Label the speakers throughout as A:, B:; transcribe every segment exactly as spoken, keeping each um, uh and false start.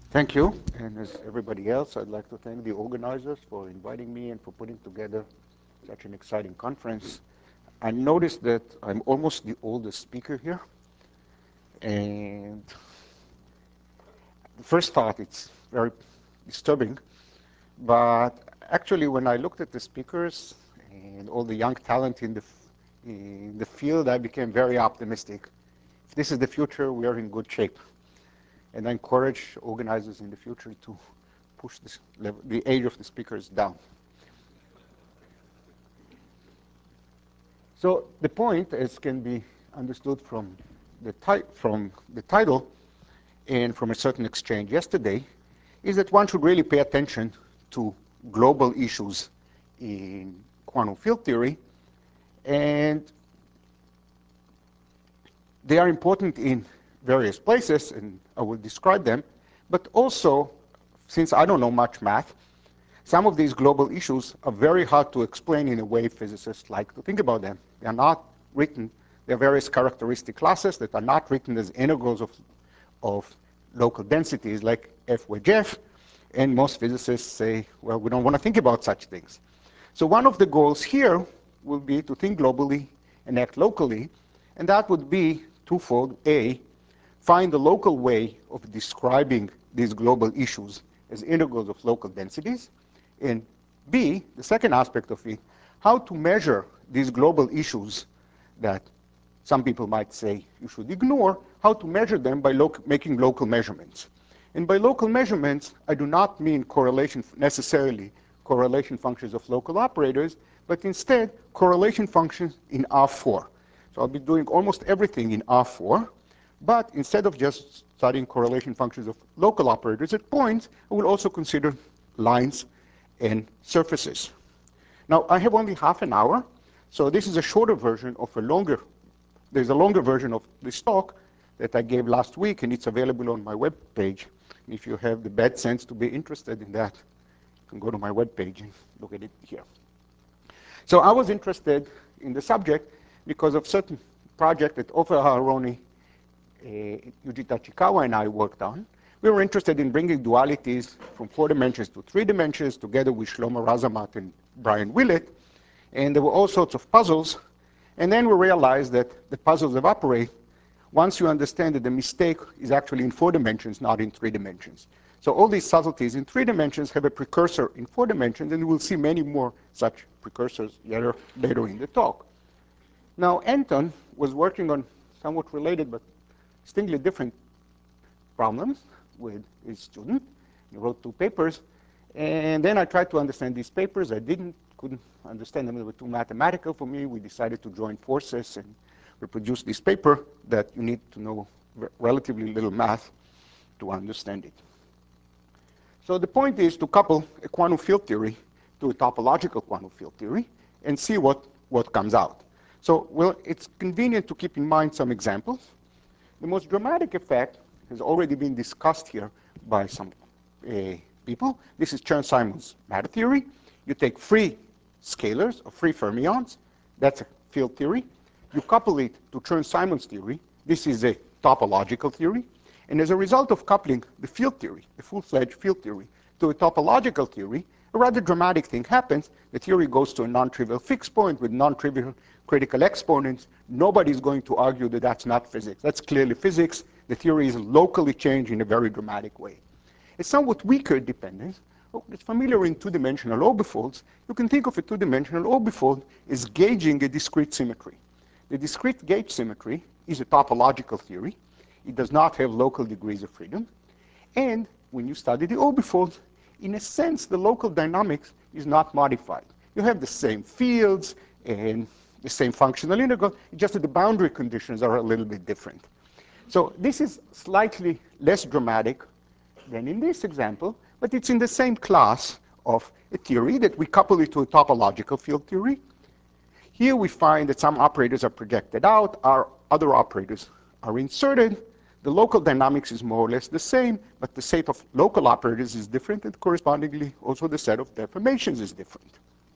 A: Thank you. And as everybody else, I'd like to thank the organizers for inviting me and for putting together such an exciting conference. I noticed that I'm almost the oldest speaker here. And the first thought, it's very disturbing. But actually, when I looked at the speakers and all the young talent in the, in the field, I became very optimistic. If this is the future, we are in good shape. And I encourage organizers in the future to push this level, the age of the speakers down. So the point, as can be understood from the, from the title and from a certain exchange yesterday, is that one should really pay attention to global issues in quantum field theory. And they are important in various places, and I will describe them. But also, since I don't know much math, some of these global issues are very hard to explain in a way physicists like to think about them. They are not written, there are various characteristic classes that are not written as integrals of, of local densities like F wedge F, and most physicists say, well, we don't want to think about such things. So one of the goals here will be to think globally and act locally, and that would be twofold. A, find a local way of describing these global issues as integrals of local densities. And B, the second aspect of it, how to measure these global issues that some people might say you should ignore, how to measure them by lo making local measurements. And by local measurements, I do not mean correlation necessarily correlation functions of local operators, but instead correlation functions in R four. So I'll be doing almost everything in R four, but instead of just studying correlation functions of local operators at points, I will also consider lines and surfaces. Now, I have only half an hour, so this is a shorter version of a longer, there's a longer version of this talk that I gave last week, and it's available on my web page. If you have the bad sense to be interested in that, you can go to my web page and look at it here. So I was interested in the subject because of certain project that Ofer Aharoni, uh, Yuji Tachikawa, and I worked on. We were interested in bringing dualities from four dimensions to three dimensions together with Shlomo Razamat and Brian Willett. And there were all sorts of puzzles. And then we realized that the puzzles evaporate once you understand that the mistake is actually in four dimensions, not in three dimensions. So all these subtleties in three dimensions have a precursor in four dimensions, and we'll see many more such precursors later, later in the talk. Now, Anton was working on somewhat related but distinctly different problems with his student. He wrote two papers. And then I tried to understand these papers. I didn't, couldn't understand them. They were too mathematical for me. We decided to join forces and reproduce this paper that you need to know relatively little math to understand it. So the point is to couple a quantum field theory to a topological quantum field theory and see what, what comes out. So, well, it's convenient to keep in mind some examples. The most dramatic effect has already been discussed here by some uh, people. This is Chern-Simons matter theory. You take free scalars or free fermions. That's a field theory. You couple it to Chern-Simons theory. This is a topological theory. And as a result of coupling the field theory, the full-fledged field theory, to a topological theory, a rather dramatic thing happens. The theory goes to a non-trivial fixed point with non-trivial critical exponents. Nobody's going to argue that that's not physics. That's clearly physics. The theory is locally changed in a very dramatic way. A somewhat weaker dependence. Oh, it's familiar in two-dimensional orbifolds. You can think of a two-dimensional orbifold as gauging a discrete symmetry. The discrete gauge symmetry is a topological theory. It does not have local degrees of freedom. And when you study the orbifolds, in a sense, the local dynamics is not modified. You have the same fields and the same functional integral, just that the boundary conditions are a little bit different. So this is slightly less dramatic than in this example, but it's in the same class of a theory that we couple it to a topological field theory. Here we find that some operators are projected out, our other operators are inserted. The local dynamics is more or less the same, but the set of local operators is different, and correspondingly also the set of deformations is different.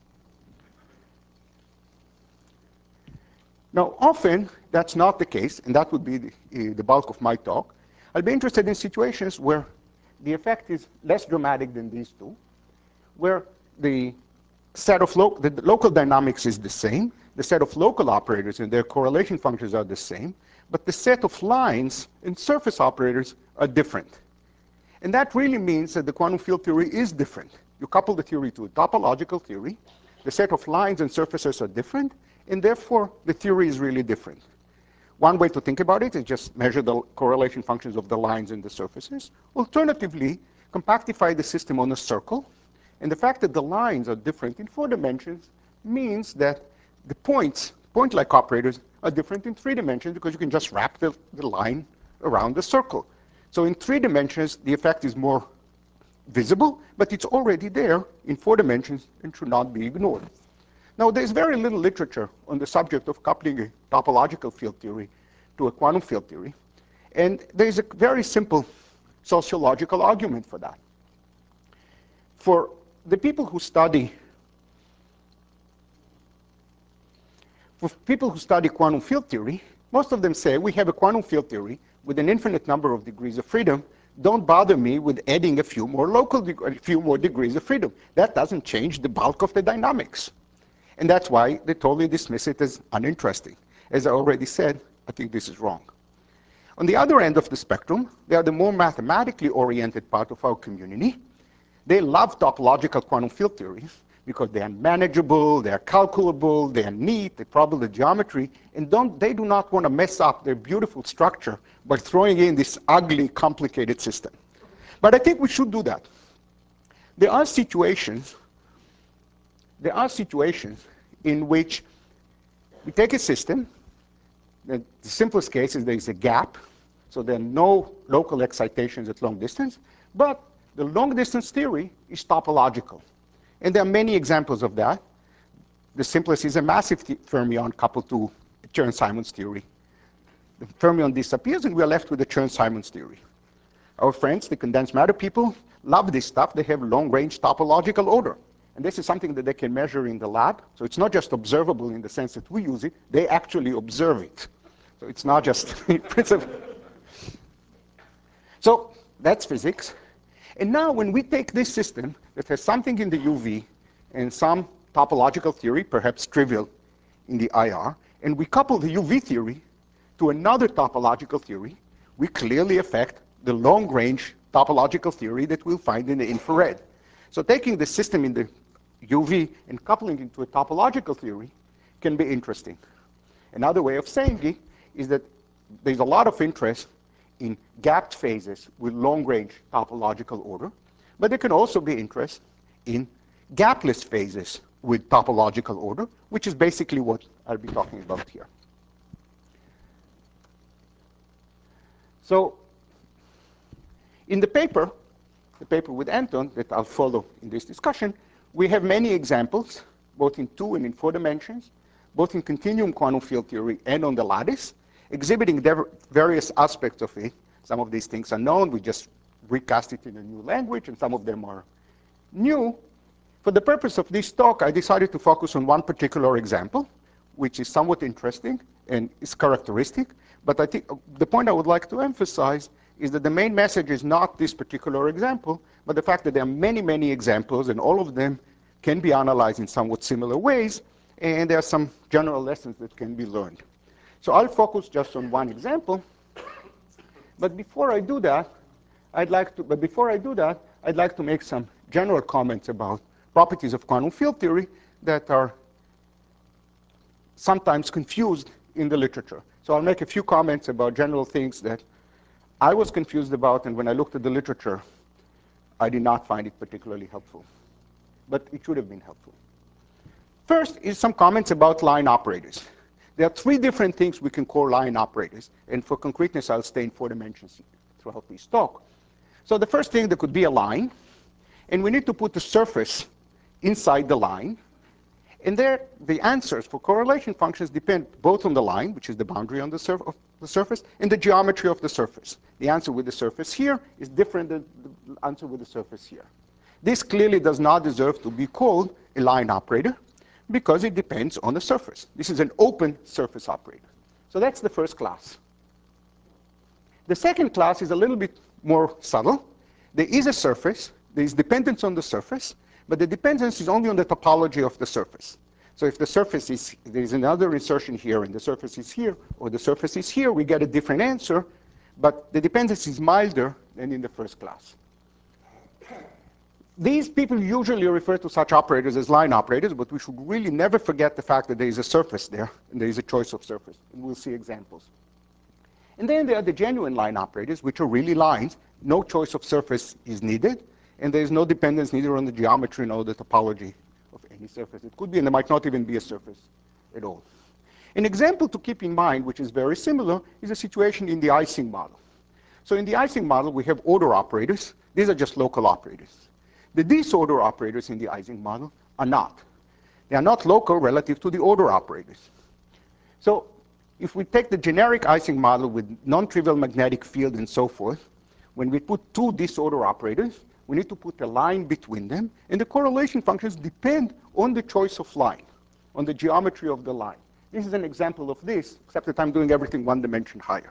A: Now, often that's not the case, and that would be the, uh, the bulk of my talk. I'll be interested in situations where the effect is less dramatic than these two, where the set of lo the local dynamics is the same, the set of local operators and their correlation functions are the same, but the set of lines and surface operators are different. And that really means that the quantum field theory is different. You couple the theory to a topological theory, the set of lines and surfaces are different, and therefore the theory is really different. One way to think about it is just measure the correlation functions of the lines and the surfaces. Alternatively, compactify the system on a circle. And the fact that the lines are different in four dimensions means that the points, point-like operators, are different in three dimensions because you can just wrap the, the line around the circle. So in three dimensions, the effect is more visible, but it's already there in four dimensions and should not be ignored. Now, there's very little literature on the subject of coupling a topological field theory to a quantum field theory. And there's a very simple sociological argument for that. For the people who study for people who study quantum field theory, most of them say we have a quantum field theory with an infinite number of degrees of freedom. Don't bother me with adding a few more local, a few more degrees of freedom. That doesn't change the bulk of the dynamics. And that's why they totally dismiss it as uninteresting. As I already said, I think this is wrong. On the other end of the spectrum, they are the more mathematically oriented part of our community. They love topological quantum field theories because they are manageable, they are calculable, they are neat, they probable the geometry, and don't, they do not want to mess up their beautiful structure by throwing in this ugly, complicated system. But I think we should do that. There are situations, there are situations in which we take a system, the simplest case is there is a gap, so there are no local excitations at long distance, but the long-distance theory is topological. And there are many examples of that. The simplest is a massive fermion coupled to Chern-Simons theory. The fermion disappears, and we are left with the Chern-Simons theory. Our friends, the condensed matter people, love this stuff. They have long-range topological order. And this is something that they can measure in the lab. So it's not just observable in the sense that we use it. They actually observe it. So it's not just principle. So that's physics. And now when we take this system that has something in the U V and some topological theory, perhaps trivial in the I R, and we couple the U V theory to another topological theory, we clearly affect the long-range topological theory that we'll find in the infrared. So taking the system in the U V and coupling it to a topological theory can be interesting. Another way of saying it is that there's a lot of interest in gapped phases with long-range topological order, but there can also be interest in gapless phases with topological order, which is basically what I'll be talking about here. So in the paper, the paper with Anton that I'll follow in this discussion, we have many examples, both in two and in four dimensions, both in continuum quantum field theory and on the lattice, exhibiting various aspects of it. Some of these things are known. We just recast it in a new language, and some of them are new. For the purpose of this talk, I decided to focus on one particular example, which is somewhat interesting and is characteristic. But I think the point I would like to emphasize is that the main message is not this particular example, but the fact that there are many, many examples, and all of them can be analyzed in somewhat similar ways, and there are some general lessons that can be learned. So I'll focus just on one example. But before I do that, I'd like to, but before I do that, I'd like to make some general comments about properties of quantum field theory that are sometimes confused in the literature. So I'll make a few comments about general things that I was confused about, and when I looked at the literature, I did not find it particularly helpful. But it should have been helpful. First is some comments about line operators. There are three different things we can call line operators. And for concreteness, I'll stay in four dimensions throughout this talk. So the first thing, there could be a line. And we need to put the surface inside the line. And there, the answers for correlation functions depend both on the line, which is the boundary on the, surf of the surface, and the geometry of the surface. The answer with the surface here is different than the answer with the surface here. This clearly does not deserve to be called a line operator, because it depends on the surface. This is an open surface operator. So that's the first class. The second class is a little bit more subtle. there is a surface, there is dependence on the surface, but the dependence is only on the topology of the surface. So if the surface is, there is another insertion here, and the surface is here, or the surface is here, we get a different answer, but the dependence is milder than in the first class. These people usually refer to such operators as line operators, but we should really never forget the fact that there is a surface there, and there is a choice of surface, and we'll see examples. And then there are the genuine line operators, which are really lines. No choice of surface is needed, and there is no dependence neither on the geometry nor the topology of any surface. It could be, and there might not even be a surface at all. An example to keep in mind, which is very similar, is a situation in the Ising model. So in the Ising model, we have order operators. These are just local operators. The disorder operators in the Ising model are not. They are not local relative to the order operators. So if we take the generic Ising model with non-trivial magnetic field and so forth, when we put two disorder operators, we need to put a line between them, and the correlation functions depend on the choice of line, on the geometry of the line. This is an example of this, except that I'm doing everything one dimension higher.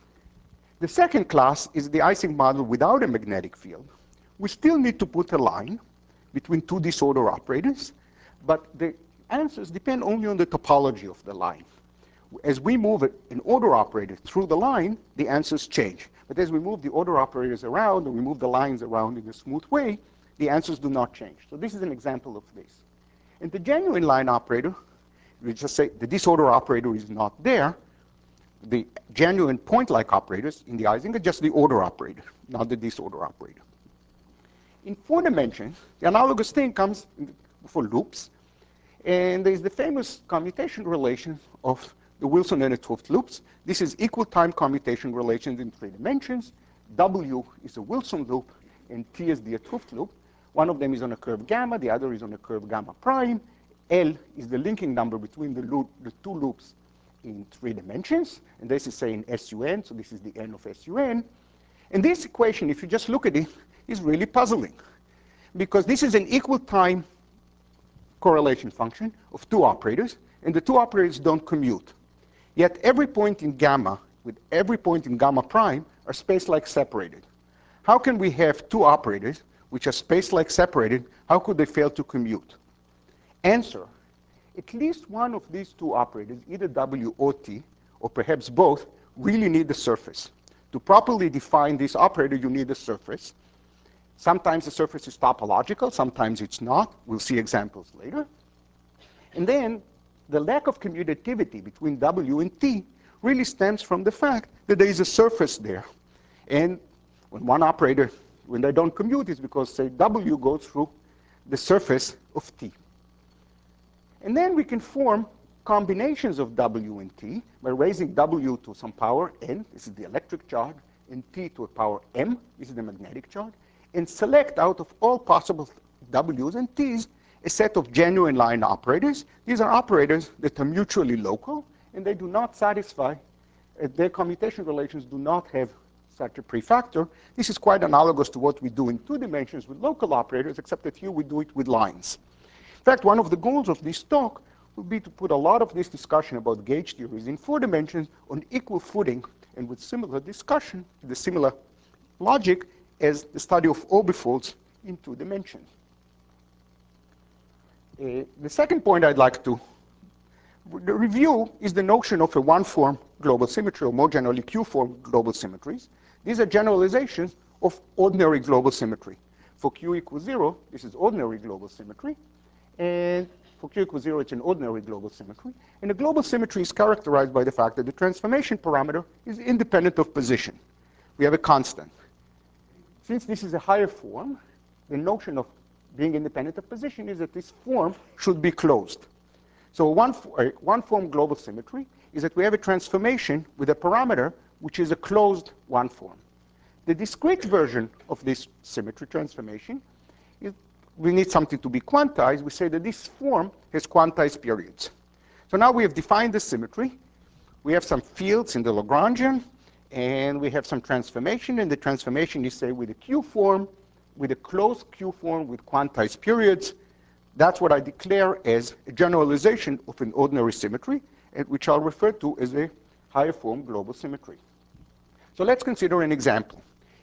A: The second class is the Ising model without a magnetic field. We still need to put a line between two disorder operators, but the answers depend only on the topology of the line. As we move an order operator through the line, the answers change. But as we move the order operators around, or we move the lines around in a smooth way, the answers do not change. So this is an example of this. And the genuine line operator, we just say the disorder operator is not there. The genuine point-like operators in the Ising are just the order operator, not the disorder operator. In four dimensions, the analogous thing comes for loops. And there's the famous commutation relation of the Wilson and the 't Hooft loops. This is equal time commutation relations in three dimensions. W is a Wilson loop, and T is the 't Hooft loop. One of them is on a curve gamma, the other is on a curve gamma prime. L is the linking number between the, loop, the two loops in three dimensions, and this is saying S U N, so this is the N of S U N. And this equation, if you just look at it, is really puzzling, because this is an equal time correlation function of two operators, and the two operators don't commute. Yet every point in gamma with every point in gamma prime are space-like separated. How can we have two operators which are space-like separated? How could they fail to commute? Answer: at least one of these two operators, either W or T, or perhaps both, really need the surface. To properly define this operator, you need a surface. Sometimes the surface is topological, sometimes it's not. We'll see examples later. And then the lack of commutativity between W and T really stems from the fact that there is a surface there. And when one operator, when they don't commute, it's because, say, W goes through the surface of T. And then we can form combinations of W and T by raising W to some power N, this is the electric charge, and T to a power M, this is the magnetic charge, and select out of all possible W's and T's a set of genuine line operators. These are operators that are mutually local, and they do not satisfy, uh, their commutation relations do not have such a prefactor. This is quite analogous to what we do in two dimensions with local operators, except that here we do it with lines. In fact, one of the goals of this talk will be to put a lot of this discussion about gauge theories in four dimensions on equal footing and with similar discussion, the similar logic as the study of orbifolds in two dimensions. Uh, the second point I'd like to re review is the notion of a one-form global symmetry, or more generally Q-form global symmetries. These are generalizations of ordinary global symmetry. For Q equals zero, this is ordinary global symmetry. And for Q equals zero, it's an ordinary global symmetry. And the global symmetry is characterized by the fact that the transformation parameter is independent of position. We have a constant. Since this is a higher form, the notion of being independent of position is that this form should be closed. So one, uh, one form global symmetry is that we have a transformation with a parameter which is a closed one form. The discrete version of this symmetry transformation is, we need something to be quantized. We say that this form has quantized periods. So now we have defined the symmetry. We have some fields in the Lagrangian, and we have some transformation, and the transformation is, say, with a Q form, with a closed Q form with quantized periods. That's what I declare as a generalization of an ordinary symmetry, and which I'll refer to as a higher form global symmetry. So let's consider an example.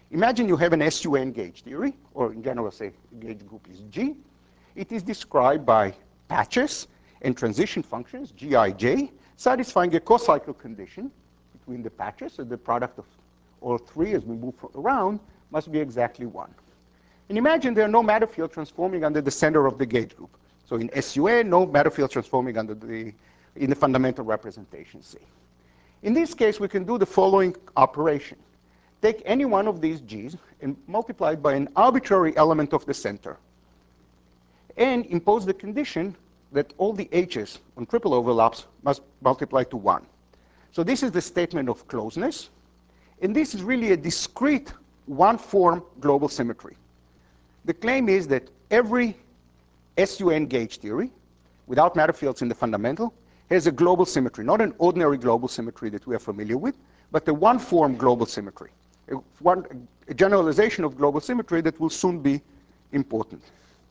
A: Imagine you have an S U N gauge theory, or in general say gauge group is G. It is described by patches and transition functions, G I J, satisfying a co-cycle condition between the patches, so the product of all three as we move around must be exactly one. And imagine there are no matter field transforming under the center of the gauge group. So in S U N, no matter field transforming under the, in the fundamental representation C. In this case, we can do the following operation. Take any one of these G's and multiply it by an arbitrary element of the center, and impose the condition that all the H's on triple overlaps must multiply to one. So this is the statement of closeness, and this is really a discrete one-form global symmetry. The claim is that every S U N gauge theory, without matter fields in the fundamental, has a global symmetry, not an ordinary global symmetry that we are familiar with, but a one-form global symmetry, a, one, a generalization of global symmetry that will soon be important.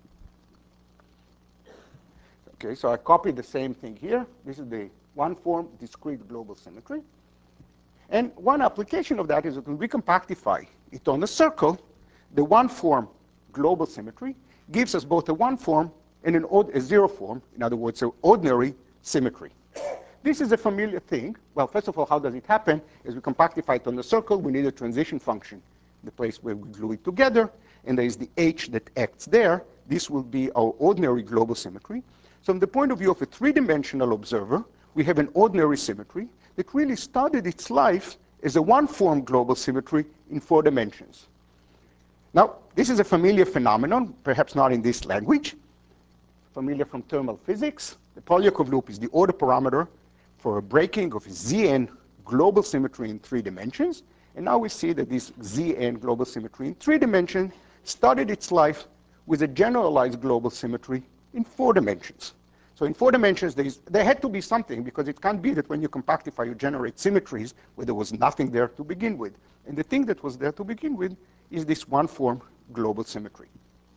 A: Okay, so I copied the same thing here. This is the one-form discrete global symmetry. And one application of that is that when we compactify it on a circle, the one-form global symmetry gives us both a one-form and an odd, a zero form, in other words, an ordinary symmetry. This is a familiar thing. Well, first of all, how does it happen? As we compactify it on the circle, we need a transition function, the place where we glue it together, and there is the H that acts there. This will be our ordinary global symmetry. So from the point of view of a three-dimensional observer, we have an ordinary symmetry that really started its life as a one-form global symmetry in four dimensions. Now, this is a familiar phenomenon, perhaps not in this language, familiar from thermal physics. The Polyakov loop is the order parameter for a breaking of Z N global symmetry in three dimensions. And now we see that this Z N global symmetry in three dimensions started its life with a generalized global symmetry in four dimensions. So in four dimensions, there, is, there had to be something, because it can't be that when you compactify, you generate symmetries where there was nothing there to begin with. And the thing that was there to begin with is this one-form global symmetry.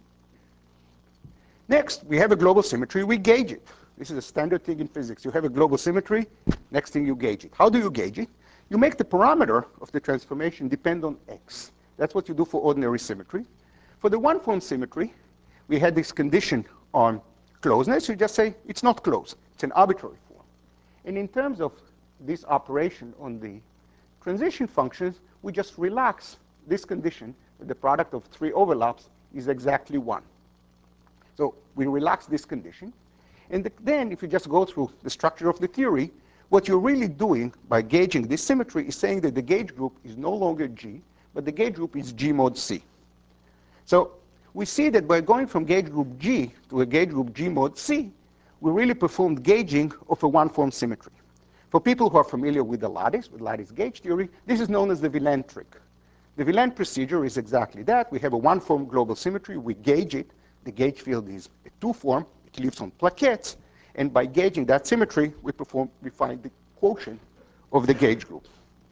A: Next, we have a global symmetry. We gauge it. This is a standard thing in physics. You have a global symmetry. Next thing, you gauge it. How do you gauge it? You make the parameter of the transformation depend on X. That's what you do for ordinary symmetry. For the one-form symmetry, we had this condition on closeness. You just say it's not close. It's an arbitrary form. And in terms of this operation on the transition functions, we just relax this condition that the product of three overlaps is exactly one. So we relax this condition. And the, then if you just go through the structure of the theory, what you're really doing by gauging this symmetry is saying that the gauge group is no longer G, but the gauge group is G mod C. So we see that by going from gauge group G to a gauge group G mod C, we really performed gauging of a one-form symmetry. For people who are familiar with the lattice, with lattice gauge theory, this is known as the Villain trick. The Villain procedure is exactly that. We have a one-form global symmetry. We gauge it. The gauge field is a two-form. It lives on plaquettes. And by gauging that symmetry, we, perform, we find the quotient of the gauge group.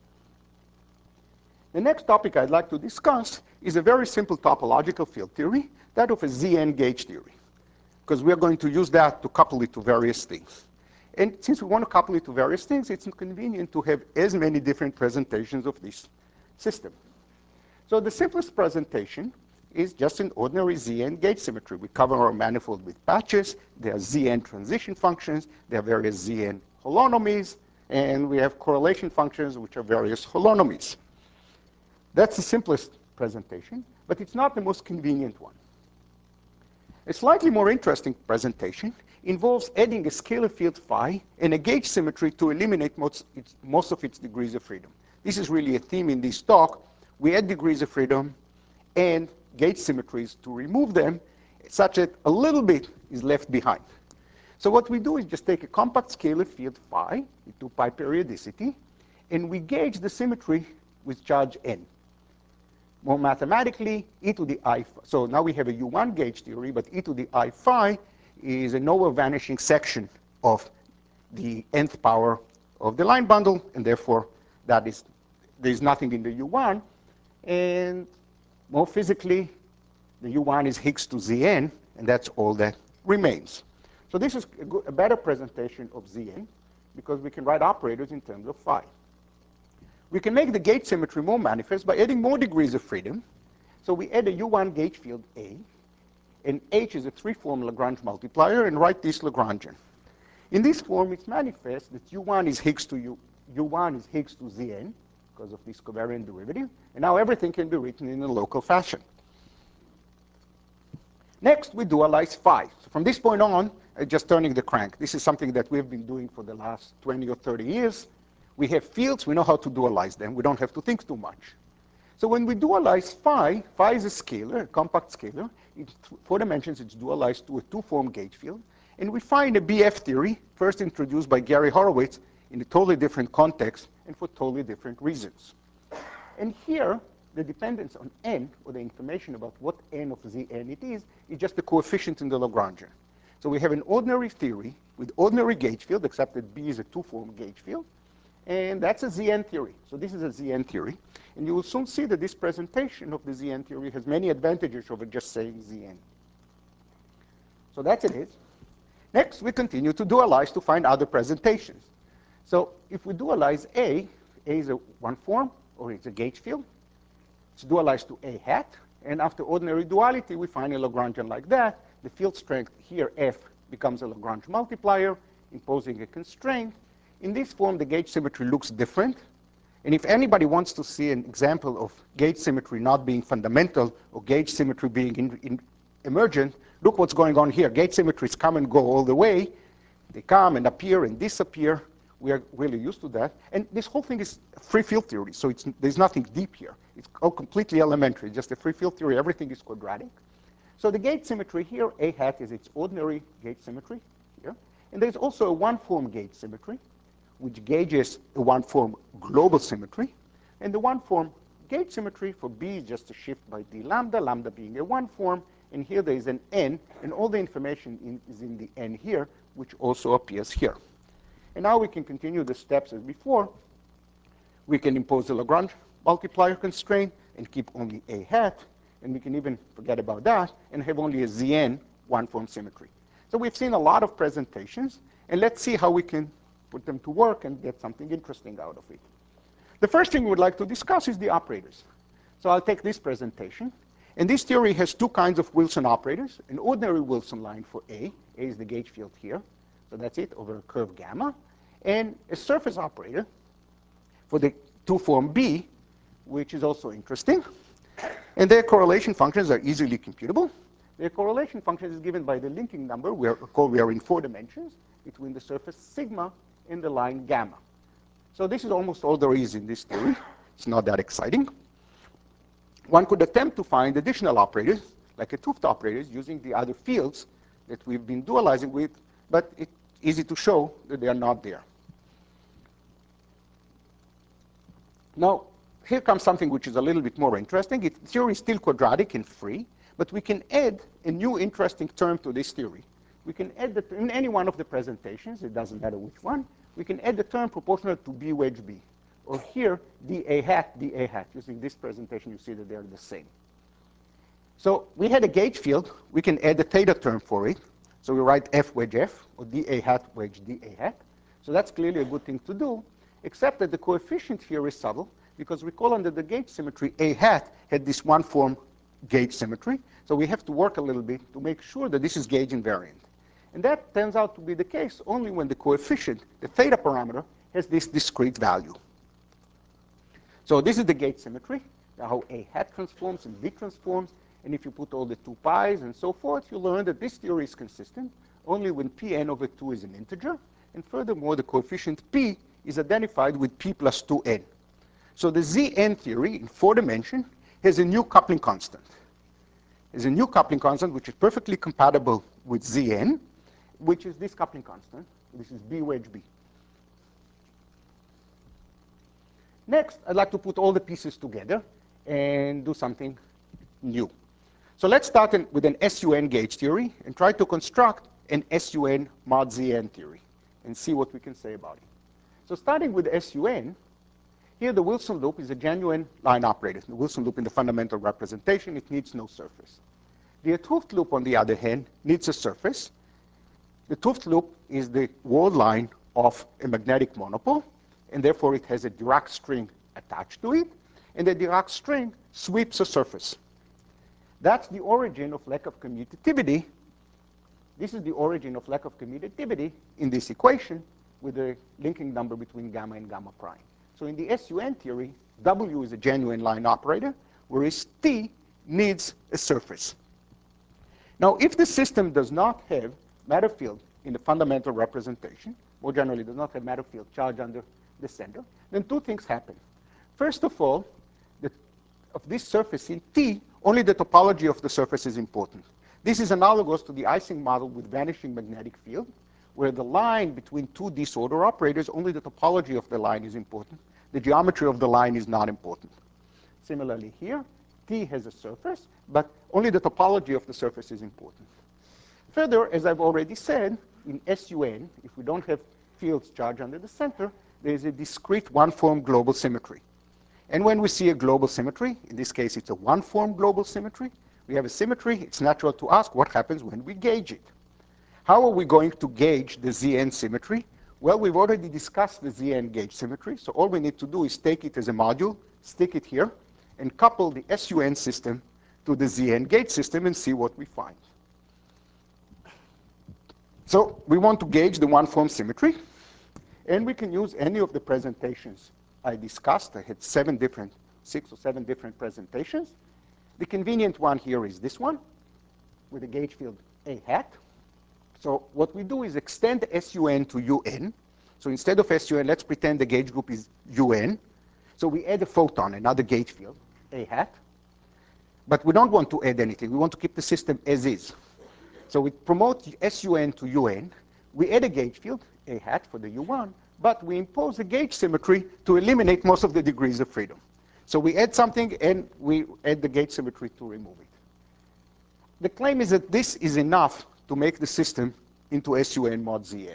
A: The next topic I'd like to discuss is a very simple topological field theory, that of a Z N gauge theory, because we're going to use that to couple it to various things. And since we want to couple it to various things, it's convenient to have as many different presentations of this system. So the simplest presentation is just an ordinary Z N gauge symmetry. We cover our manifold with patches. There are Z N transition functions. There are various Z N holonomies. And we have correlation functions, which are various holonomies. That's the simplest presentation, but it's not the most convenient one. A slightly more interesting presentation involves adding a scalar field phi and a gauge symmetry to eliminate most, its, most of its degrees of freedom. This is really a theme in this talk. We add degrees of freedom and gauge symmetries to remove them, such that a little bit is left behind. So what we do is just take a compact scalar field phi, two pi periodicity, and we gauge the symmetry with charge n. More mathematically, e to the I phi. So now we have a U one gauge theory, but e to the I phi is a nowhere vanishing section of the nth power of the line bundle, and therefore that is, there's nothing in the U one. And more physically, the U one is Higgs to Z N, and that's all that remains. So this is a, good, a better presentation of Z N, because we can write operators in terms of phi. We can make the gauge symmetry more manifest by adding more degrees of freedom. So we add a U one gauge field A, and H is a three-form Lagrange multiplier, and write this Lagrangian. In this form, it's manifest that U one is Higgs to U, U1 is Higgs to Zn, because of this covariant derivative, and now everything can be written in a local fashion. Next, we dualize phi. So from this point on, uh, just turning the crank. This is something that we've been doing for the last twenty or thirty years. We have fields, we know how to dualize them. We don't have to think too much. So when we dualize phi, phi is a scalar, a compact scalar. In four dimensions, it's dualized to a two-form gauge field. And we find a B F theory, first introduced by Gary Horowitz in a totally different context and for totally different reasons. And here, the dependence on n, or the information about what n of Zn it is, is just the coefficient in the Lagrangian. So we have an ordinary theory with ordinary gauge field, except that B is a two-form gauge field. And that's a Zn theory. So this is a Zn theory. And you will soon see that this presentation of the Zn theory has many advantages over just saying Zn. So that's it is. Next, we continue to dualize to find other presentations. So if we dualize A, A is a one form, or it's a gauge field. It's dualized to A hat. And after ordinary duality, we find a Lagrangian like that. The field strength here, F, becomes a Lagrange multiplier, imposing a constraint. In this form, the gauge symmetry looks different. And if anybody wants to see an example of gauge symmetry not being fundamental or gauge symmetry being in, in emergent, look what's going on here. Gauge symmetries come and go all the way. They come and appear and disappear. We are really used to that. And this whole thing is free field theory, so it's, there's nothing deep here. It's all completely elementary, just a free field theory. Everything is quadratic. So the gauge symmetry here, A hat, is its ordinary gauge symmetry here. And there's also a one-form gauge symmetry, which gauges a one-form global symmetry. And the one-form gauge symmetry for B is just a shift by d lambda, lambda being a one-form. And here there is an n, and all the information in, is in the n here, which also appears here. And now we can continue the steps as before. We can impose the Lagrange multiplier constraint and keep only A hat. And we can even forget about that and have only a Zn one-form symmetry. So we've seen a lot of presentations. And let's see how we can put them to work and get something interesting out of it. The first thing we'd like to discuss is the operators. So I'll take this presentation. And this theory has two kinds of Wilson operators. An ordinary Wilson line for A. A is the gauge field here. So that's it over a curve gamma. And a surface operator for the two-form B, which is also interesting. And their correlation functions are easily computable. Their correlation function is given by the linking number. We are, recall we are in four dimensions between the surface sigma and the line gamma. So this is almost all there is in this theory. It's not that exciting. One could attempt to find additional operators, like a 't Hooft operators, using the other fields that we've been dualizing with, but it's easy to show that they are not there. Now, here comes something which is a little bit more interesting. It, theory is still quadratic and free, but we can add a new interesting term to this theory. We can add the, in any one of the presentations, it doesn't matter which one, we can add the term proportional to B wedge B. Or here, D A hat, D A hat. Using this presentation, you see that they're the same. So we had a gauge field. We can add a theta term for it. So we write F wedge F, or D A hat wedge D A hat. So that's clearly a good thing to do, except that the coefficient here is subtle, because recall under the gauge symmetry, A hat had this one-form gauge symmetry. So we have to work a little bit to make sure that this is gauge invariant. And that turns out to be the case only when the coefficient, the theta parameter, has this discrete value. So this is the gauge symmetry, how A hat transforms and B transforms. And if you put all the two pi's and so forth, you learn that this theory is consistent only when Pn over two is an integer. And furthermore, the coefficient P is identified with P plus two n. So the Zn theory in four dimension has a new coupling constant. There's a new coupling constant which is perfectly compatible with Zn, which is this coupling constant. This is B wedge B. Next, I'd like to put all the pieces together and do something new. So let's start in, with an S U N gauge theory and try to construct an S U N mod Zn theory and see what we can say about it. So starting with S U N, here the Wilson loop is a genuine line operator. The Wilson loop in the fundamental representation, it needs no surface. The 't Hooft loop, on the other hand, needs a surface. The 't Hooft loop is the wall line of a magnetic monopole, and therefore it has a Dirac string attached to it, and the Dirac string sweeps a surface. That's the origin of lack of commutativity. This is the origin of lack of commutativity in this equation with the linking number between gamma and gamma prime. So in the S U N theory, W is a genuine line operator, whereas T needs a surface. Now, if the system does not have matter field in the fundamental representation, more generally does not have matter field charge under the center, then two things happen. First of all, the, of this surface in T, only the topology of the surface is important. This is analogous to the Ising model with vanishing magnetic field, where the line between two disorder operators, only the topology of the line is important. The geometry of the line is not important. Similarly here, T has a surface, but only the topology of the surface is important. Further, as I've already said, in S U N, if we don't have fields charged under the center, there is a discrete one-form global symmetry. And when we see a global symmetry, in this case it's a one-form global symmetry, we have a symmetry, it's natural to ask what happens when we gauge it. How are we going to gauge the Z N symmetry? Well, we've already discussed the Z N gauge symmetry, so all we need to do is take it as a module, stick it here, and couple the S U N system to the Z N gauge system and see what we find. So we want to gauge the one-form symmetry, and we can use any of the presentations I discussed. I had seven different, six or seven different presentations. The convenient one here is this one, with a gauge field A hat. So what we do is extend S U N to U N. So instead of S U N, let's pretend the gauge group is U N. So we add a photon, another gauge field, A hat. But we don't want to add anything. We want to keep the system as is. So we promote S U N to U N. We add a gauge field, A hat, for the U one, but we impose a gauge symmetry to eliminate most of the degrees of freedom. So we add something, and we add the gauge symmetry to remove it. The claim is that this is enough to make the system into S U N mod Z N. In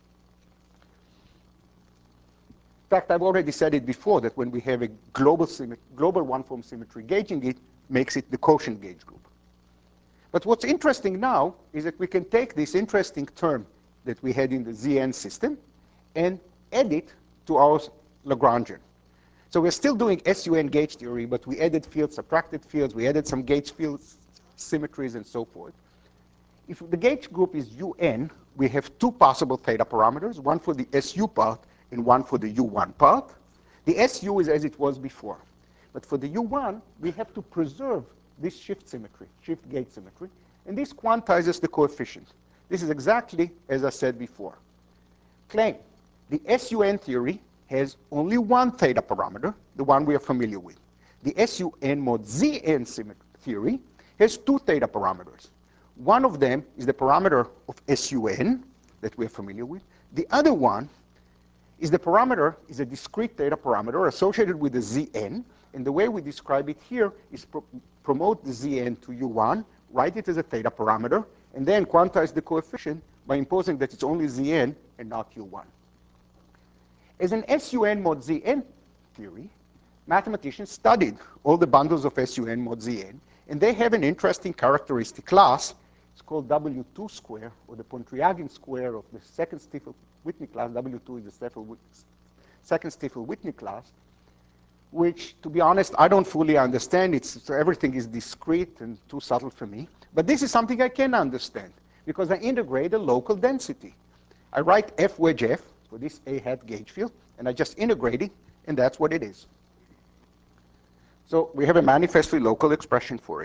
A: fact, I've already said it before, that when we have a global, global one-form symmetry gauging it, makes it the quotient gauge group. But what's interesting now is that we can take this interesting term that we had in the Z N system and add it to our Lagrangian. So we're still doing S U N gauge theory, but we added fields, subtracted fields, we added some gauge fields, symmetries, and so forth. If the gauge group is U N, we have two possible theta parameters, one for the S U part and one for the U one part. The S U is as it was before. But for the U one, we have to preserve this shift symmetry, shift gauge symmetry, and this quantizes the coefficient. This is exactly as I said before. Claim, the S U N theory has only one theta parameter, the one we are familiar with. The S U N mod Z N theory has two theta parameters. One of them is the parameter of S U N that we're familiar with. The other one is the parameter, is a discrete theta parameter associated with the Z N, and the way we describe it here is pro promote the Z N to U one, write it as a theta parameter, and then quantize the coefficient by imposing that it's only Z N and not U one. As an S U N mod Z N theory, mathematicians studied all the bundles of S U N mod Z N, and they have an interesting characteristic class. It's called W two square, or the Pontryagin square of the second Stiefel-Whitney class. W two is the Stiefel second Stiefel-Whitney class, which, to be honest, I don't fully understand. It's, so everything is discrete and too subtle for me. But this is something I can understand, because I integrate a local density. I write F wedge F for this A hat gauge field, and I just integrate it, and that's what it is. So we have a manifestly local expression for it.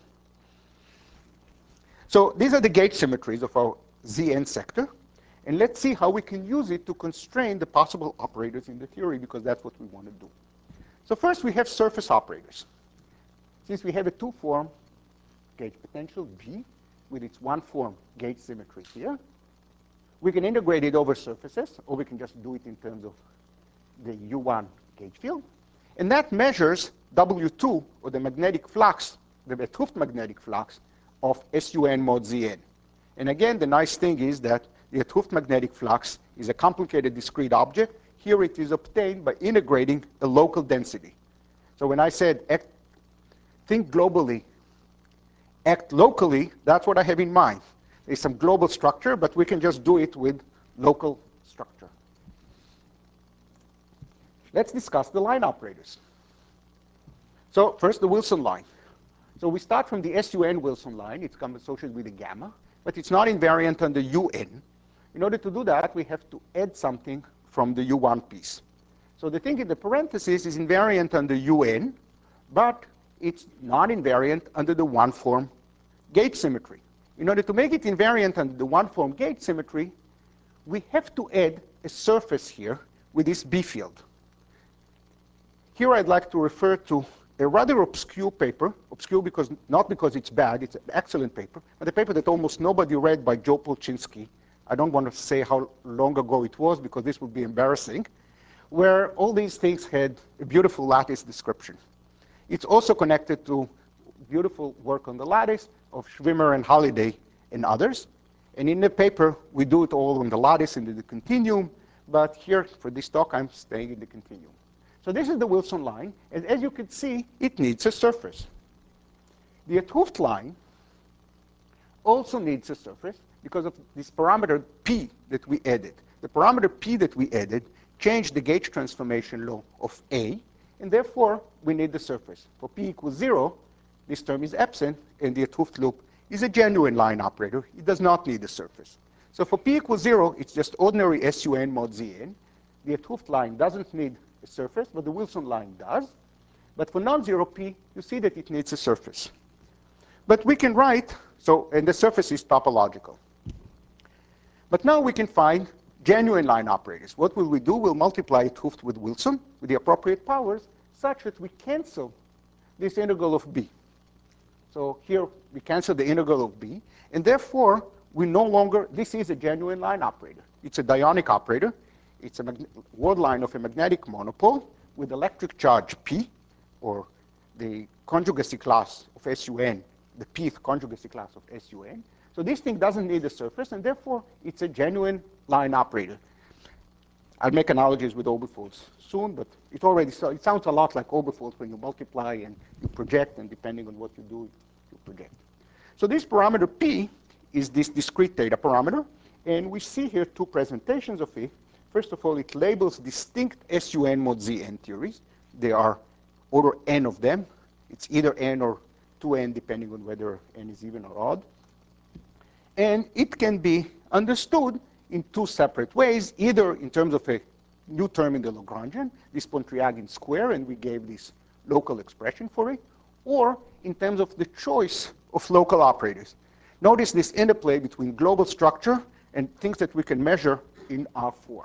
A: So these are the gauge symmetries of our Z N sector. And let's see how we can use it to constrain the possible operators in the theory, because that's what we want to do. So first we have surface operators. Since we have a two-form gauge potential, B, with its one-form gauge symmetry here, we can integrate it over surfaces, or we can just do it in terms of the U one gauge field. And that measures W two, or the magnetic flux, the 't Hooft magnetic flux, of S U N mod Z N. And again, the nice thing is that the 't Hooft magnetic flux is a complicated discrete object. Here it is obtained by integrating a local density. So when I said act, think globally, act locally, that's what I have in mind. There's some global structure, but we can just do it with local structure. Let's discuss the line operators. So first, the Wilson line. So we start from the S U N Wilson line. It's come associated with a gamma, but it's not invariant under U N. In order to do that, we have to add something from the U one piece. So the thing in the parentheses is invariant under U N, but it's not invariant under the one-form gauge symmetry. In order to make it invariant under the one-form gauge symmetry, we have to add a surface here with this B field. Here I'd like to refer to a rather obscure paper, obscure because not because it's bad, it's an excellent paper, but a paper that almost nobody read by Joe Polchinski. I don't want to say how long ago it was because this would be embarrassing, where all these things had a beautiful lattice description. It's also connected to beautiful work on the lattice of Schwimmer and Halliday and others. And in the paper, we do it all on the lattice and in the continuum, but here for this talk, I'm staying in the continuum. So this is the Wilson line, and as you can see, it needs a surface. The 't Hooft line also needs a surface because of this parameter P that we added. The parameter P that we added changed the gauge transformation law of A, and therefore we need the surface. For P equals zero, this term is absent, and the 't Hooft loop is a genuine line operator. It does not need a surface. So for P equals zero, it's just ordinary S U N mod Z N. The 't Hooft line doesn't need a surface, but the Wilson line does. But for non-zero P, you see that it needs a surface. But we can write, so, and the surface is topological. But now we can find genuine line operators. What will we do? We'll multiply 't Hooft with Wilson with the appropriate powers such that we cancel this integral of B. So here we cancel the integral of B, and therefore we no longer, this is a genuine line operator. It's a dionic operator. It's a word line of a magnetic monopole with electric charge P, or the conjugacy class of S U N, the Pth conjugacy class of S U N. So this thing doesn't need a surface, and therefore it's a genuine line operator. I'll make analogies with Oberfolds soon, but it already so it sounds a lot like Oberfolds when you multiply and you project, and depending on what you do, you project. So this parameter P is this discrete theta parameter, and we see here two presentations of it. First of all, it labels distinct S U N mod Z N theories. There are order n of them. It's either n or two n, depending on whether n is even or odd. And it can be understood in two separate ways, either in terms of a new term in the Lagrangian, this Pontryagin square, and we gave this local expression for it, or in terms of the choice of local operators. Notice this interplay between global structure and things that we can measure in R four.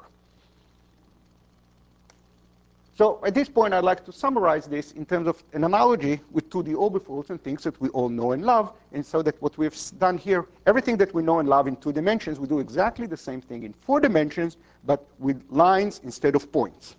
A: So at this point, I'd like to summarize this in terms of an analogy with two D Oberfolds and things that we all know and love, and so that what we've done here, everything that we know and love in two dimensions, we do exactly the same thing in four dimensions, but with lines instead of points.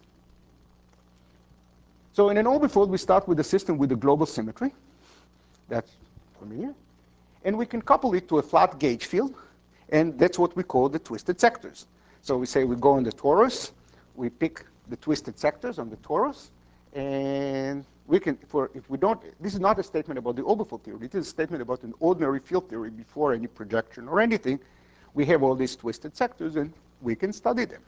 A: So in an Oberfold, we start with a system with a global symmetry. That's familiar. And we can couple it to a flat gauge field, and that's what we call the twisted sectors. So we say we go on the torus, we pick the twisted sectors on the torus, and we can, for if we don't, this is not a statement about the Oberfold theory, it is a statement about an ordinary field theory before any projection or anything. We have all these twisted sectors, and we can study them.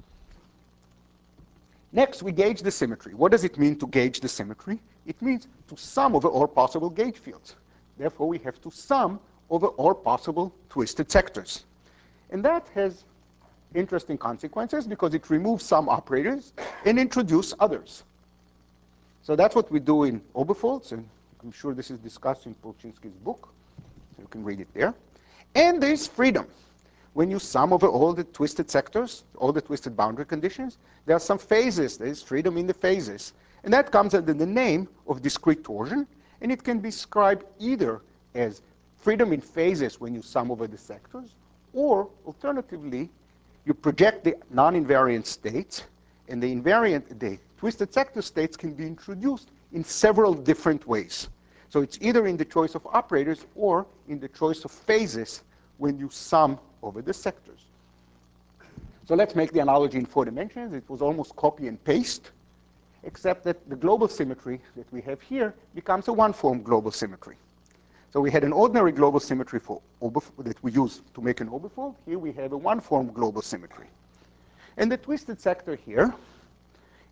A: Next, we gauge the symmetry. What does it mean to gauge the symmetry? It means to sum over all possible gauge fields. Therefore, we have to sum over all possible twisted sectors. And that has interesting consequences because it removes some operators and introduces others. So that's what we do in Oberfolds, and I'm sure this is discussed in Polchinski's book, so you can read it there. And there's freedom. When you sum over all the twisted sectors, all the twisted boundary conditions, there are some phases. There's freedom in the phases. And that comes under the name of discrete torsion, and it can be described either as freedom in phases when you sum over the sectors, or alternatively, you project the non-invariant states, and the invariant, the twisted sector states can be introduced in several different ways. So it's either in the choice of operators or in the choice of phases when you sum over the sectors. So let's make the analogy in four dimensions. It was almost copy and paste, except that the global symmetry that we have here becomes a one-form global symmetry. So we had an ordinary global symmetry for Oberfold that we use to make an Oberfold. Here we have a one-form global symmetry. And the twisted sector here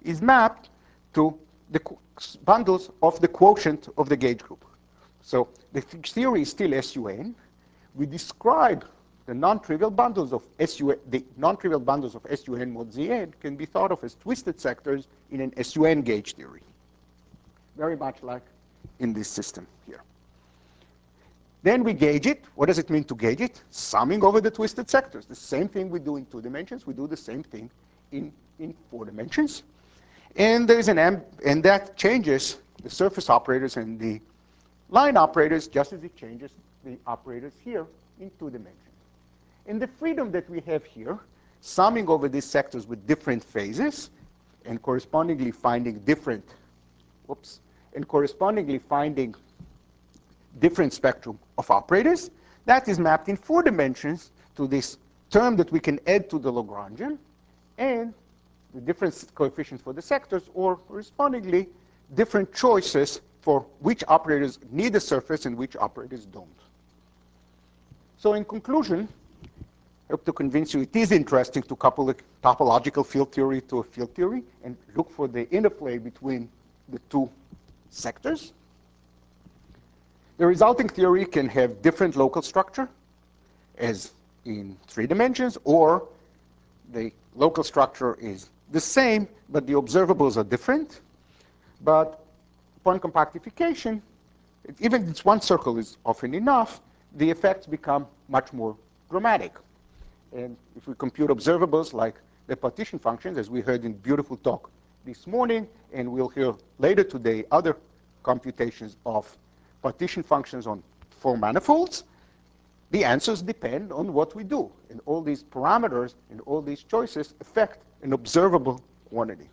A: is mapped to the bundles of the quotient of the gauge group. So the theory is still S U N. We describe the non-trivial bundles of S U N, the non-trivial bundles of S U N mod Z N can be thought of as twisted sectors in an S U N gauge theory. Very much like in this system here. Then we gauge it. What does it mean to gauge it? Summing over the twisted sectors. The same thing we do in two dimensions, we do the same thing in, in four dimensions. And there's an M, and that changes the surface operators and the line operators just as it changes the operators here in two dimensions. And the freedom that we have here, summing over these sectors with different phases and correspondingly finding different, whoops, and correspondingly finding different spectrum of operators, that is mapped in four dimensions to this term that we can add to the Lagrangian, and the different coefficients for the sectors, or correspondingly different choices for which operators need a surface and which operators don't. So in conclusion, I hope to convince you it is interesting to couple a topological field theory to a field theory and look for the interplay between the two sectors. The resulting theory can have different local structure, as in three dimensions, or the local structure is the same, but the observables are different. But upon compactification, even if one circle is often enough, the effects become much more dramatic. And if we compute observables like the partition functions, as we heard in beautiful talk this morning, and we'll hear later today other computations of partition functions on four manifolds, the answers depend on what we do. And all these parameters and all these choices affect an observable quantity.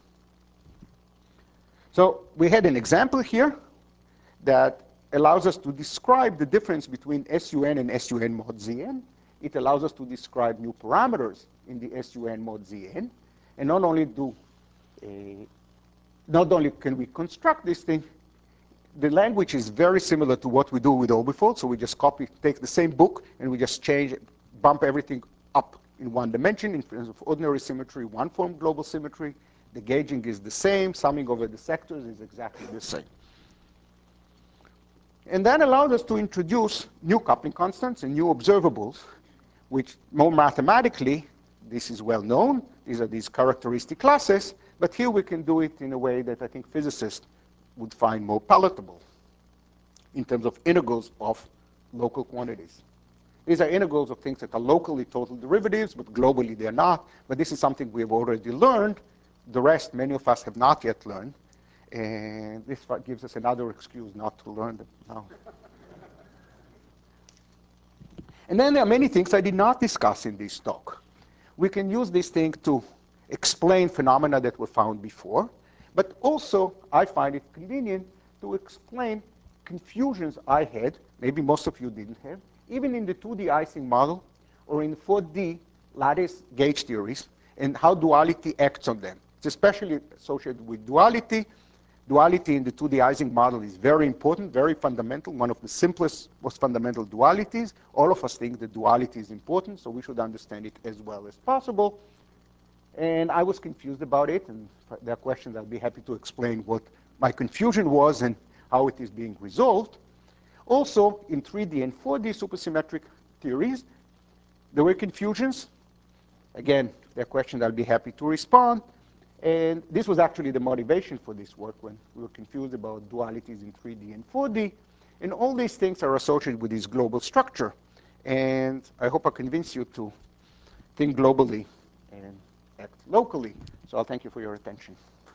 A: So we had an example here that allows us to describe the difference between S U N and S U N mod Z N. It allows us to describe new parameters in the S U N mod Z N. And not only do, a, not only can we construct this thing, the language is very similar to what we do with orbifold. So we just copy, take the same book, and we just change, bump everything up in one dimension. In terms of ordinary symmetry, one form global symmetry. The gauging is the same. Summing over the sectors is exactly the same. And that allows us to introduce new coupling constants and new observables, which more mathematically, this is well known. These are these characteristic classes. But here we can do it in a way that I think physicists would find more palatable in terms of integrals of local quantities. These are integrals of things that are locally total derivatives, but globally they're not. But this is something we have already learned. The rest, many of us have not yet learned. And this gives us another excuse not to learn them now. And then there are many things I did not discuss in this talk. We can use this thing to explain phenomena that were found before. But also, I find it convenient to explain confusions I had, maybe most of you didn't have, even in the two D Ising model or in four D lattice gauge theories, and how duality acts on them. It's especially associated with duality. Duality in the two D Ising model is very important, very fundamental, one of the simplest, most fundamental dualities. All of us think that duality is important, so we should understand it as well as possible. And I was confused about it, and if there are questions, I'll be happy to explain what my confusion was and how it is being resolved. Also, in three D and four D supersymmetric theories, there were confusions. Again, if there are questions, I'll be happy to respond. And this was actually the motivation for this work when we were confused about dualities in three D and four D. And all these things are associated with this global structure. And I hope I convince you to think globally and act locally. So I'll thank you for your attention.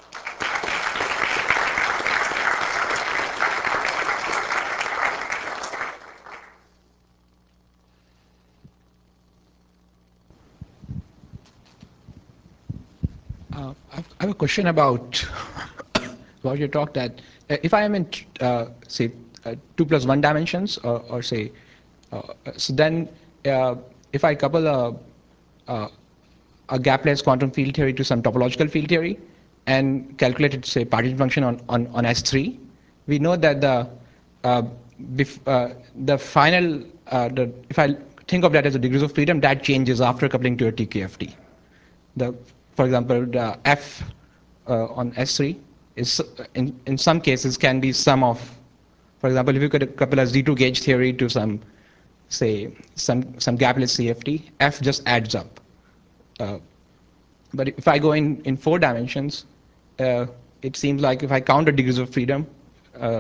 B: Uh, I have a question about about your talk that uh, if I am in, uh, say, uh, two plus one dimensions, or, or say, uh, so then uh, if I couple a, a, a gapless quantum field theory to some topological field theory and calculated, say, partition function on, on, on S three, we know that the uh, bef uh, the final, uh, the, if I think of that as a degrees of freedom, that changes after coupling to a T K F T. The, for example, the F uh, on S three is in, in some cases can be sum of, for example, if you could couple a Z two gauge theory to some, say, some, some gapless C F T, F just adds up. Uh, but if I go in, in four dimensions, uh, it seems like if I count the degrees of freedom, uh,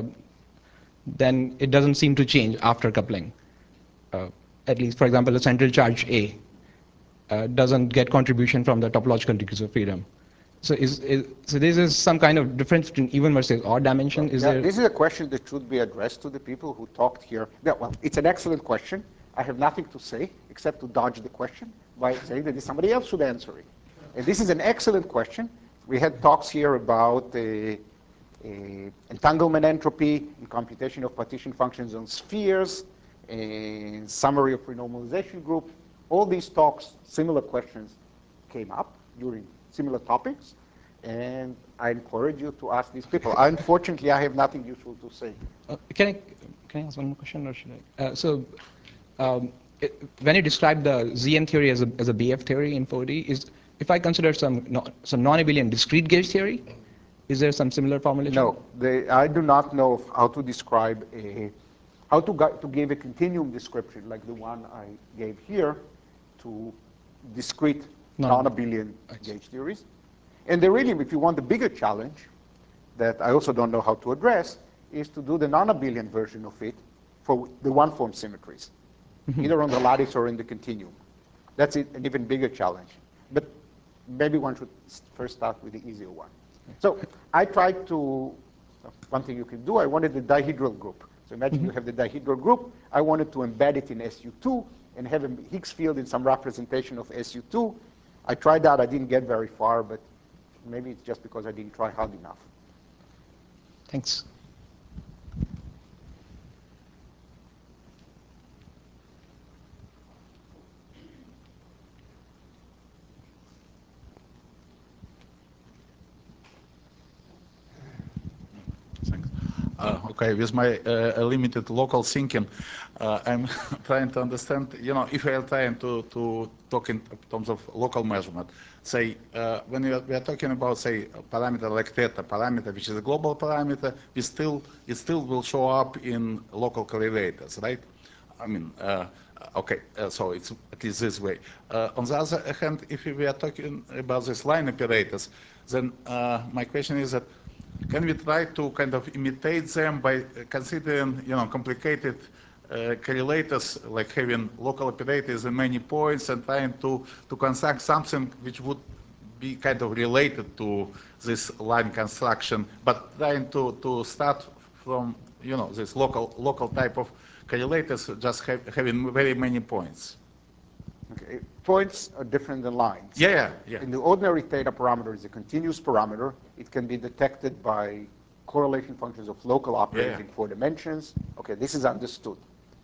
B: then it doesn't seem to change after coupling. Uh, at least, for example, the central charge A uh, doesn't get contribution from the topological degrees of freedom. So, is, is, so this is some kind of difference between even versus odd dimension.
A: Well,
B: is
A: yeah,
B: there?
A: this is a question that should be addressed to the people who talked here. Yeah, well, it's an excellent question. I have nothing to say except to dodge the question by saying that somebody else should answer it. And this is an excellent question. We had talks here about uh, uh, entanglement entropy in computation of partition functions on spheres, and summary of renormalization group. All these talks, similar questions came up during similar topics. And I encourage you to ask these people. Unfortunately, I have nothing useful to say.
B: Uh, can I can I ask one more question, or should I? Uh, so, um, it, when you describe the Z N theory as a as a B F theory in four D, is if I consider some no, some non-abelian discrete gauge theory, is there some similar formulation?
A: No, they, I do not know how to describe a how to to give a continuum description like the one I gave here to discrete non-abelian gauge theories. And they really, if you want the bigger challenge, that I also don't know how to address, is to do the non-abelian version of it for the one-form symmetries, mm-hmm. either on the lattice or in the continuum. That's it, an even bigger challenge. But maybe one should first start with the easier one. So I tried to, one thing you can do, I wanted the dihedral group. So imagine mm-hmm. you have the dihedral group. I wanted to embed it in S U two and have a Higgs field in some representation of S U two. I tried that. I didn't get very far, but maybe it's just because I didn't try hard enough.
B: Thanks.
C: Thanks. Uh, okay, with my uh, limited local thinking, uh, I'm trying to understand, you know, if we are trying to, to talk in terms of local measurement, say, uh, when we are, we are talking about, say, a parameter like theta parameter, which is a global parameter, we still, it still will show up in local correlators, right? I mean, uh, okay, uh, so it's at least this way. Uh, on the other hand, if we are talking about these line operators, then uh, my question is that can we try to kind of imitate them by considering, you know, complicated uh, correlators, like having local operators in many points and trying to, to construct something which would be kind of related to this line construction, but trying to, to start from, you know, this local, local type of correlators, just have, having very many points.
A: Okay. Points are different than lines.
C: Yeah, yeah, yeah.
A: In the ordinary theta parameter is a continuous parameter. It can be detected by correlation functions of local operators
C: yeah, yeah.
A: in four dimensions. Okay, this is understood.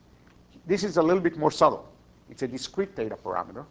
A: This is a little bit more subtle. It's a discrete theta parameter.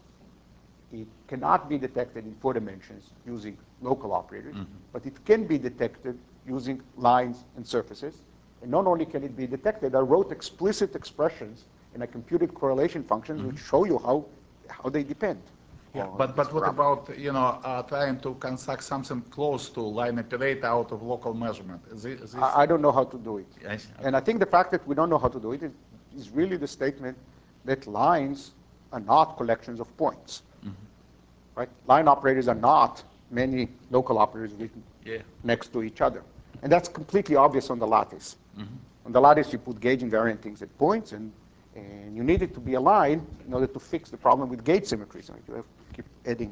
A: It cannot be detected in four dimensions using local operators, mm-hmm. but it can be detected using lines and surfaces. And not only can it be detected, I wrote explicit expressions and I computed correlation functions mm-hmm. which show you how, how they depend.
C: Yeah, but, but what about, you know, uh, trying to construct something close to line operator out of local measurement? Is this, is this...
A: I, I don't know how to do it.
C: Yes, okay.
A: And I think the fact that we don't know how to do it is, is really the statement that lines are not collections of points. Mm-hmm. Right? Line operators are not many local operators written yeah. next to each other. And that's completely obvious on the lattice. Mm-hmm. On the lattice, you put gauge invariant things at points, and, and you need it to be aligned in order to fix the problem with gauge symmetry. So you have to keep adding.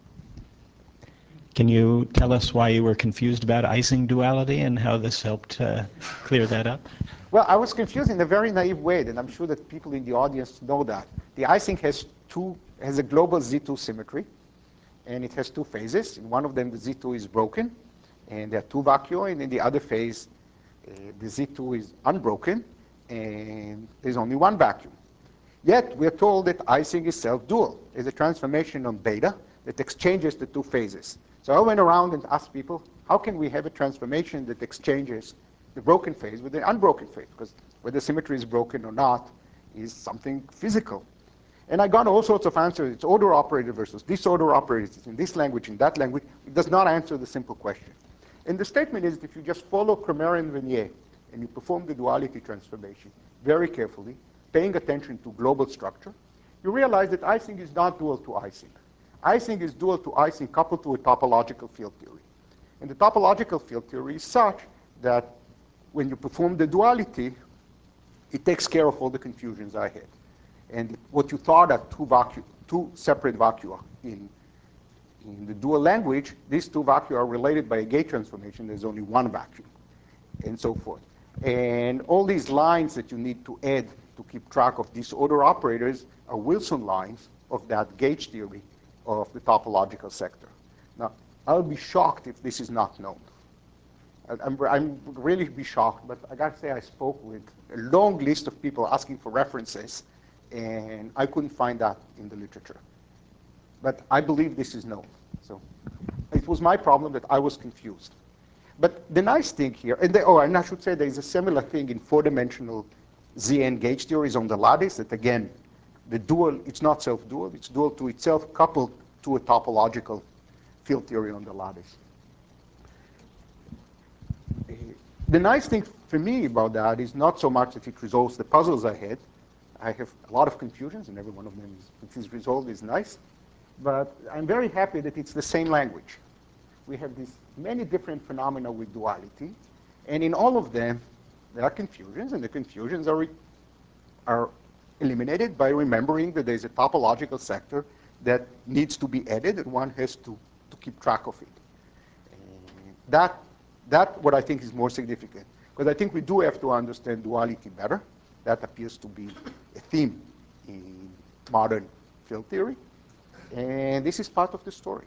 D: Can you tell us why you were confused about Ising duality and how this helped uh, clear that up?
A: Well, I was confused in a very naive way, and I'm sure that people in the audience know that. The Ising has two has a global Z two symmetry, and it has two phases. In one of them, the Z two is broken, and there are two vacui, and in the other phase, uh, the Z two is unbroken, and there's only one vacuum. Yet, we're told that Ising is self-dual. There's a transformation on beta that exchanges the two phases. So I went around and asked people, how can we have a transformation that exchanges the broken phase with the unbroken phase? Because whether symmetry is broken or not is something physical. And I got all sorts of answers. It's order operator versus disorder operators. It's in this language, in that language. It does not answer the simple question. And the statement is that if you just follow Kremer and Venier and you perform the duality transformation very carefully, paying attention to global structure, you realize that Ising is not dual to Ising. Ising is dual to Ising coupled to a topological field theory. And the topological field theory is such that when you perform the duality, it takes care of all the confusions I had. And what you thought are two, vacu two separate vacua in, in the dual language, these two vacua are related by a gate transformation. There's only one vacuum, and so forth. And all these lines that you need to add to keep track of these order operators are Wilson lines of that gauge theory of the topological sector. Now, I'll be shocked if this is not known. I'm, I'm really be shocked, but I got to say I spoke with a long list of people asking for references, and I couldn't find that in the literature. But I believe this is known. So it was my problem that I was confused. But the nice thing here, and the, oh, and I should say there is a similar thing in four-dimensional Z N gauge theories on the lattice that, again, the dual, it's not self-dual, it's dual to itself coupled to a topological field theory on the lattice. The nice thing for me about that is not so much that it resolves the puzzles I had. I have a lot of confusions, and every one of them is, is resolved is nice. But I'm very happy that it's the same language. We have these many different phenomena with duality, and in all of them, there are confusions, and the confusions are, are eliminated by remembering that there's a topological sector that needs to be added, and one has to, to keep track of it. And that, that what I think is more significant, because I think we do have to understand duality better. That appears to be a theme in modern field theory, and this is part of the story.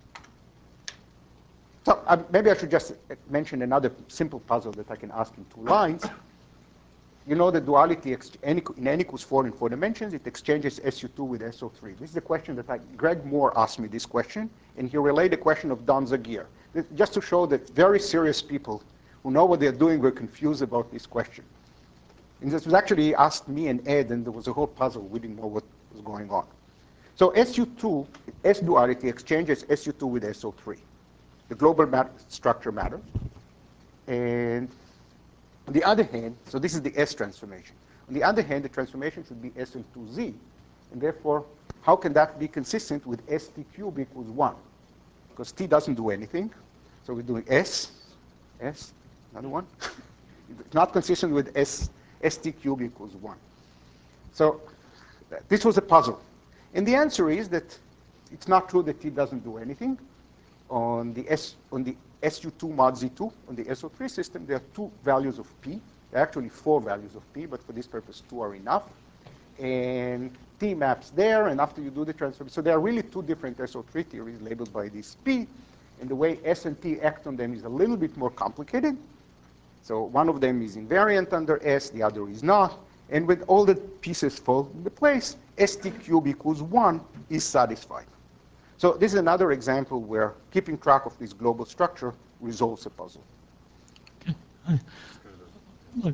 A: So uh, maybe I should just mention another simple puzzle that I can ask in two lines. You know the duality in n equals four in four dimensions, it exchanges S U two with S O three. This is the question that I, Greg Moore asked me this question, and he relayed the question of Don Zagier. Just to show that very serious people who know what they're doing were confused about this question. And this was actually asked me and Ed, and there was a whole puzzle. We didn't know what was going on. So S U two, S duality exchanges S U two with S O three. The global mat structure matters. And on the other hand, so this is the S transformation. On the other hand, the transformation should be S into Z. And therefore, how can that be consistent with S T cubed equals one? Because T doesn't do anything. So we're doing S, S, another one. It's not consistent with S, St cubed equals one. So this was a puzzle. And the answer is that it's not true that T doesn't do anything. On the, S, on the S U two mod Z two, on the S O three system, there are two values of P. There are actually four values of P, but for this purpose, two are enough. And T maps there, and after you do the transform, so there are really two different S O three theories labeled by this P, and the way S and T act on them is a little bit more complicated. So one of them is invariant under S, the other is not, and when all the pieces fall into place, St cubed equals one is satisfied. So this is another example where keeping track of this global structure resolves a puzzle.
E: Okay. Look,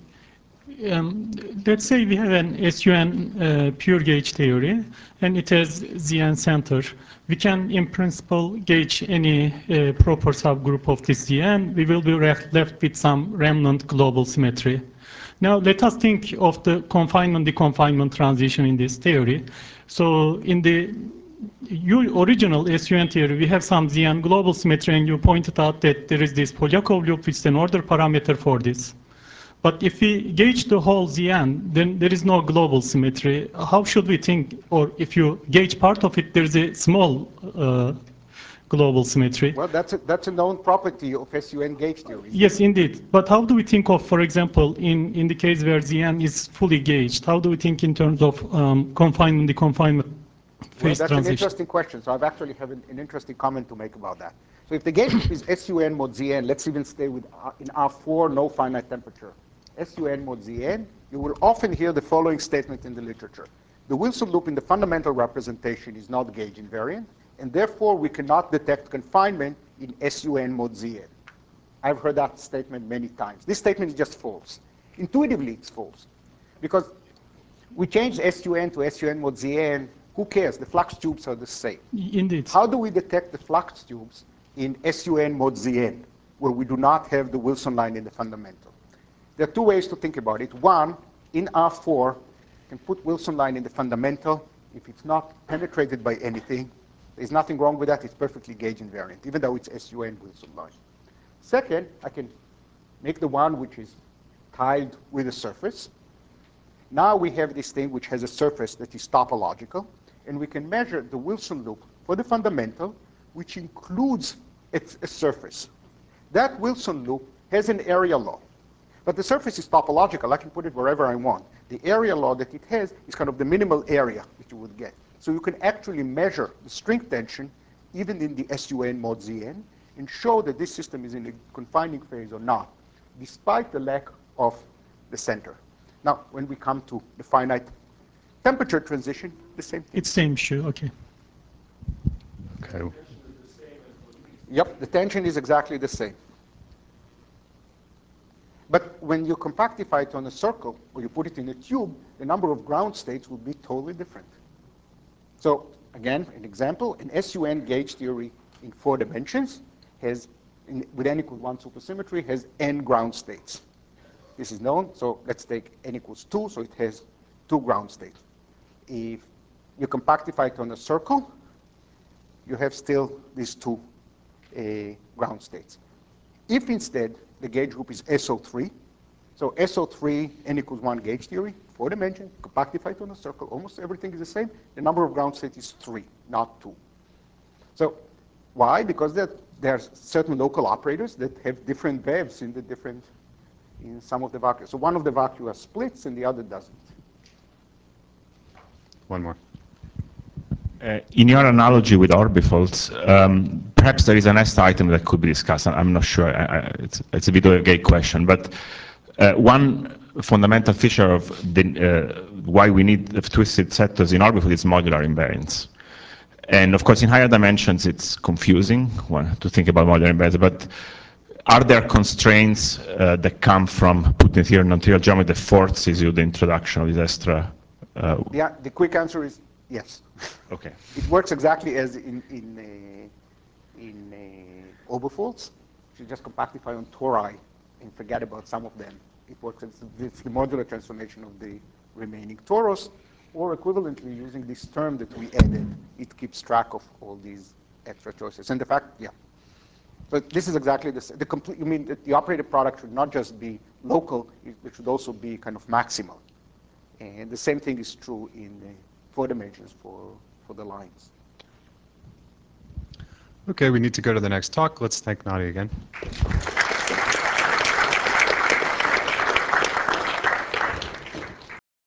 E: um, let's say we have an S U N uh, pure gauge theory, and it has Z N center. We can, in principle, gauge any uh, proper subgroup of this Z N. We will be left with some remnant global symmetry. Now, let us think of the confinement-deconfinement transition in this theory. So in the your original S U N theory, we have some Z N global symmetry, and you pointed out that there is this Polyakov loop, which is an order parameter for this. But if we gauge the whole Z N, then there is no global symmetry. How should we think, or if you gauge part of it, there's a small uh, global symmetry?
A: Well, that's a, that's a known property of S U N gauge theory.
E: Yes, indeed. But how do we think of, for example, in, in the case where Z N is fully gauged, how do we think in terms of um, confinement, deconfinement?
A: Well, that's an interesting question. So I've actually have an, an interesting comment to make about that. So if the gauge group is S U N mod Z N, let's even stay with R, in R four, no finite temperature. S U N mod Z N, you will often hear the following statement in the literature. The Wilson loop in the fundamental representation is not gauge invariant, and therefore we cannot detect confinement in S U N mod Z N. I've heard that statement many times. This statement is just false. Intuitively, it's false. Because We changed S U N to S U N mod Z N. Who cares? The flux tubes are the same.
E: Indeed.
A: How do we detect the flux tubes in S U N mod Z N, where we do not have the Wilson line in the fundamental? There are two ways to think about it. One, in R four, you can put Wilson line in the fundamental. If it's not penetrated by anything, there's nothing wrong with that. It's perfectly gauge invariant, even though it's S U N Wilson line. Second, I can make the one which is tiled with a surface. Now we have this thing which has a surface that is topological, and we can measure the Wilson loop for the fundamental, which includes a, a surface. That Wilson loop has an area law, but the surface is topological. I can put it wherever I want. The area law that it has is kind of the minimal area that you would get. So you can actually measure the string tension even in the S U N mod Z N and show that this system is in a confining phase or not, despite the lack of the center. Now, when we come to the finite temperature transition, the same thing.
E: It's same issue, okay.
F: Okay.
A: Yep, the tension is exactly the same. But when you compactify it on a circle, or you put it in a tube, the number of ground states will be totally different. So again, an example, an S U N gauge theory in four dimensions has, in, with n equals one supersymmetry, has n ground states. This is known, so let's take n equals two, so it has two ground states. If you compactify it on a circle, you have still these two uh, ground states. If instead the gauge group is S O three, so S O three, n equals one gauge theory, four dimension, compactified on a circle, almost everything is the same. The number of ground states is three, not two. So why? Because there, there are certain local operators that have different vevs in the different, in some of the vacua. So one of the vacua splits and the other doesn't.
F: One more.
G: Uh, in your analogy with orbifolds, um, perhaps there is a next item that could be discussed. I'm not sure. I, I, it's, it's a bit of a gay question, but uh, one fundamental feature of the, uh, why we need the twisted sectors in orbifold is modular invariance. And of course, in higher dimensions, it's confusing well, to think about modular invariance. But are there constraints uh, that come from putting here non-trivial geometry that forces you the introduction of this extra? Uh,
A: the, the quick answer is yes.
G: Okay.
A: It works exactly as in in uh, in uh, orbifolds. You just compactify on tori and forget about some of them. It works. It's, it's the modular transformation of the remaining torus, or equivalently using this term that we added. It keeps track of all these extra choices. And the fact, yeah. So this is exactly the same. The complete. You mean that the operated product should not just be local; it, it should also be kind of maximal. And the same thing is true in uh, four dimensions for, for the lines.
F: Okay, we need to go to the next talk. Let's thank Nadia again.